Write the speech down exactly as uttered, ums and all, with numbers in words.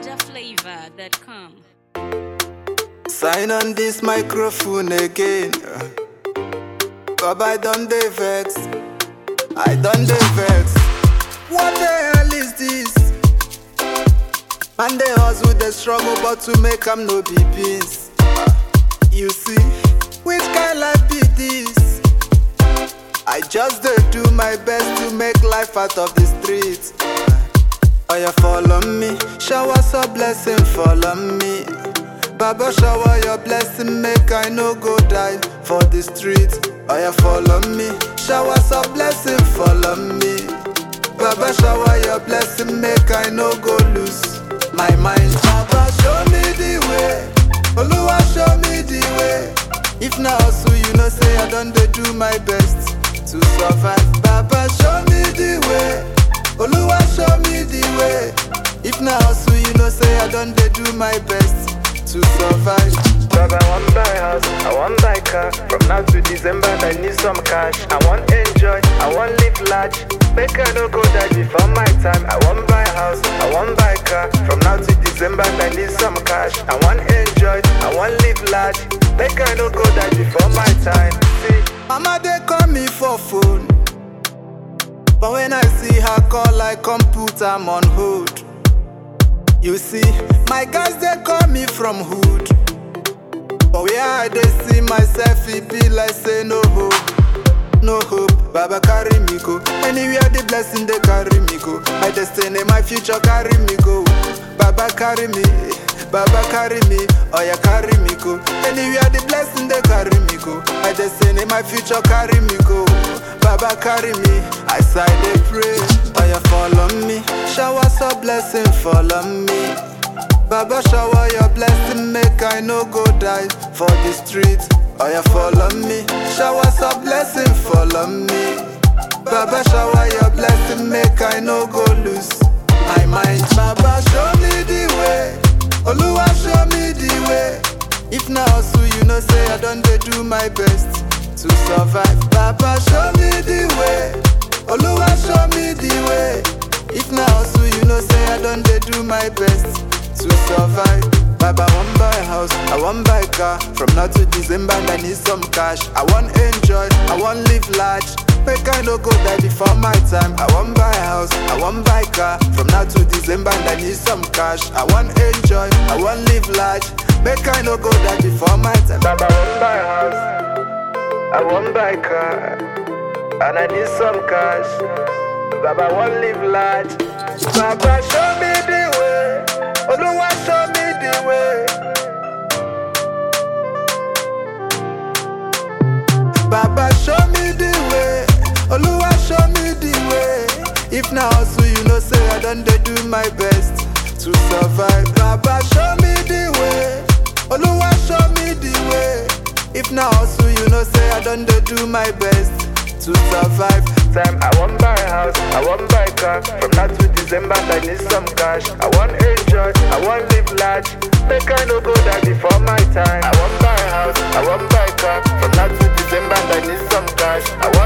niger flavor dot com. Sign on this microphone again. Baba, I done dey vex. I done dey vex. What the hell is this? Man, they hustle, they struggle, but to make them no be beans. You see, which kind life be this? I just dey do my best to make life out of the streets. Oh, you follow me, showers of blessing, follow me. Baba, shower your blessing, make I no go die for the streets. Oh, you follow me, showers of blessing, follow me. Baba, shower your blessing, make I no go lose my mind. Baba, show me the way. Oluwa, show me the way. If na hustle, you know say I done dey do my best to survive. Baba, show me the way. Oluwa, show me the way. If na hustle, you know say I done dey do my best to survive. Baba, I want buy house, I want buy car. From now to December, I need some cash. I want enjoy, I want live large. Make I no go die before my time. I want buy house, I want buy car. From now to December, I need some cash. I want enjoy, I want live large. Make I no go die before my time. See, Mama, they call me for phone, but when I see her call, I come put am on hold. You see, my guys, they call me from hood, but where I dey see myself, it be like say no hope, no hope. Baba, carry me go anywhere the blessing they carry me go. My destiny, my future, carry me go. Baba, carry me, Baba, carry me. Oh, yeah, carry me go anywhere the blessing they carry me go. My destiny, my future, carry me go. Baba, carry me, I say they pray. Oh, yeah, follow me, showers of blessing, follow me. Baba, shower your blessing, make I no go die for the streets. Oh, yeah, follow me, showers of blessing, follow me. Baba, shower your blessing, make I no go lose my mind. Baba, show me the way. Oluwa, show me the way. If na hustle, you know say I done dey do my best to survive. Baba, show me the way. Oluwa, show me the way. If na hustle, you know say I done dey do my best to survive. Baba, I want buy house, I want buy car. From now to December, I need some cash. I want enjoy, I want live large. Make I no go die before my time. I want buy house, I want buy car. From now to December, I need some cash. I want enjoy, I want live large. Make I no go die before my time. Baba, I want buy house, I want buy car, and I need some cash. Baba, I want live large. Baba, show me the way. Oluwa, show me the way. Baba, show me the way. Oluwa, show me the way. If na hustle, you know say I done dey do my best to survive. Baba, show me the way. Oluwa, show me the way. If na hustle, you know say I done dey do my best to survive. Time, I want buy house, I want buy car. From now to December, I need some cash. I want enjoy, I want live large. Make I no go die before my time. I want buy house, I want buy car. From now to December, I need some cash. I want